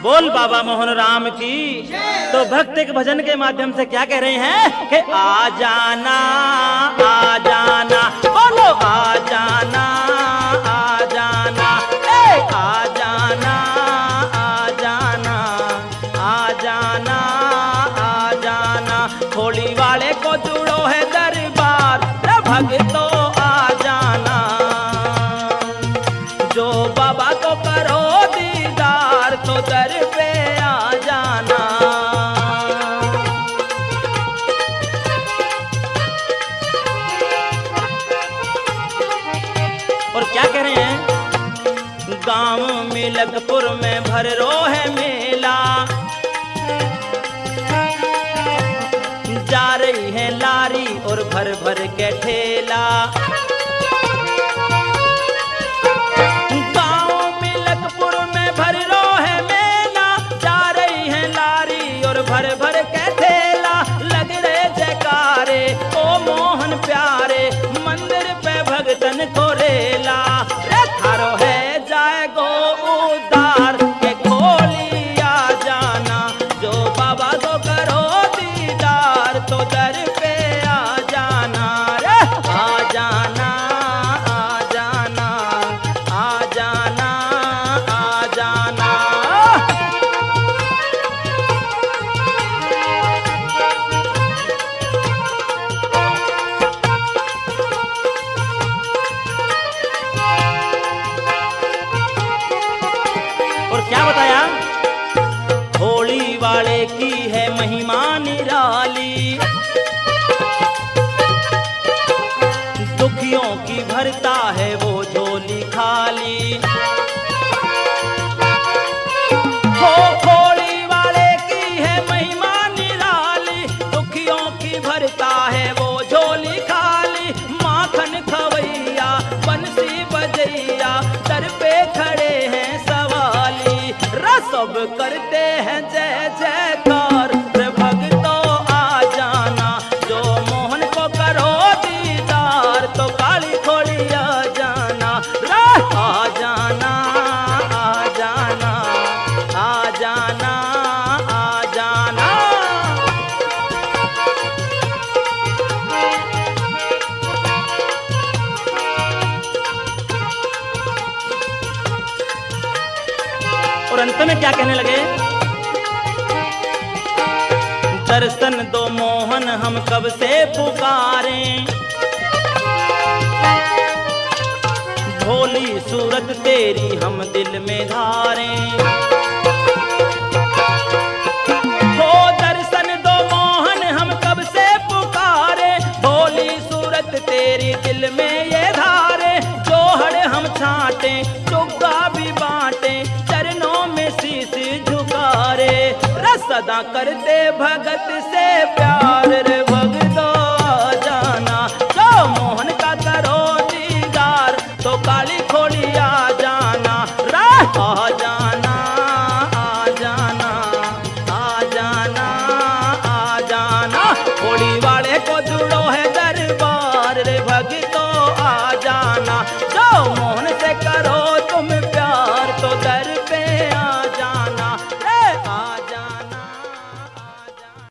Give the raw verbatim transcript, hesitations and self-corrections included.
बोल बाबा मोहन राम की। तो भक्त एक भजन के माध्यम से क्या कह रहे हैं कि आ जाना आ जाना, बोलो आ जाना आ जाना, ए आ जाना आ जाना आ जाना आ जाना, होली वाले को जुड़ो है दरबार, भक्तों आ जाना, जो बाबा को करो दीदार तो दर पे आ जाना। और क्या कह रहे हैं, गांव मिलकपुर में भर रो है मेला, जा रही है लारी और भर भर के ठेला, गांव मिलकपुर में भर रो है मेला, जा रही है लारी और भर भर के ठेला, लग रहे जयकारे ओ मोहन प्यारे, मंदिर पे भगतन को रेला, रे थारो है जाए गो उदार के खोली आ जाना, जो बाबा को करो दीदार तो दर पे आ जाना, रे आ जाना आ जाना आ जाना आ जाना। और क्या बताया, होली वाले की है महिमा निराली, दुखियों की भरता है वो झोली खाली, हो होली वाले की है महिमा निराली, दुखियों की भरता है वो झोली खाली, माखन खवैया बंसी बजैया दर पे खड़े हैं सवाली, रसब करते हैं जय जयकार, रे भक्तों आ जाना, जो मोहन को करो दीदार तो काली खोली आ जाना, रे आ जाना आ जाना आ जाना आ जाना। और अंत में क्या कहने लगे, दर्शन दो मोहन हम कब से पुकारें, भोली सूरत तेरी हम दिल में धारें, हो दर्शन दो मोहन हम कब से पुकारे, भोली सूरत तेरी दिल में ये धारे, जोहड़ हम छाटे चुग्गा भी बांटे, चरणों में शीश झुकारे, सदा करते भगत से प्यार रे।